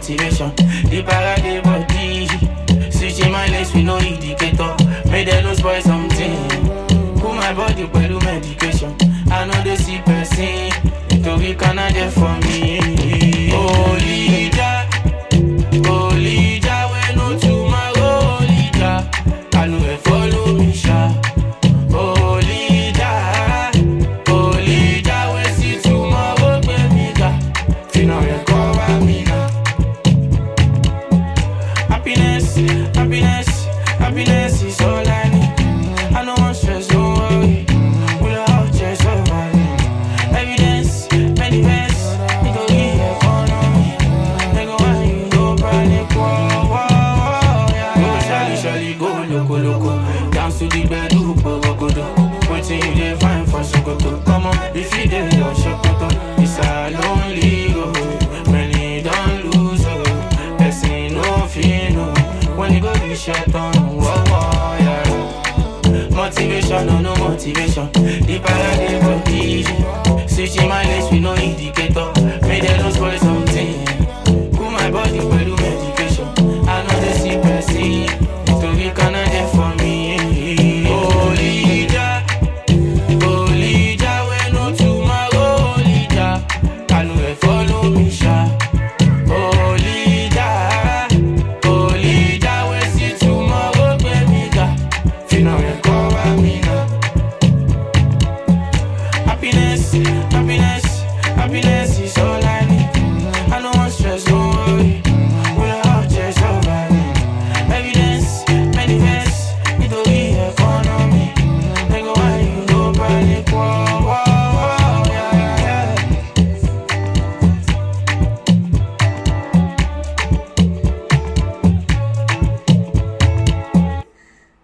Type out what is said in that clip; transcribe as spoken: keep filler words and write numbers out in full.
motivation. The parade body, switching my legs with no indicator. Made them no spoil something. Put my body below medication. I know they see person, so we cannot get for me. Holy Jah, Holy Jah, we no tomorrow. Holy Jah, I know they follow me, sha. Holy Jah, Holy Jah, we see tomorrow, baby, ga. Finna recover me now. Happiness, happiness, happiness is all I need. I know I'm stressed, don't worry. Without just surviving. Evidence, manifest, it go give economy. They go want you, no panic, whoa, whoa, whoa, yeah. Go shally, shally, go loco, loco. Dance to the bed, do go, go, do. Waiting you dey find for Sokoto. Come on, if you dey your Sokoto. It's a lonely road, many don't lose, oh. Person no fear, no. When you go be shut on, whoa, whoa, yeah. Motivation, no, no motivation. The parade body, switching my legs with no indicator.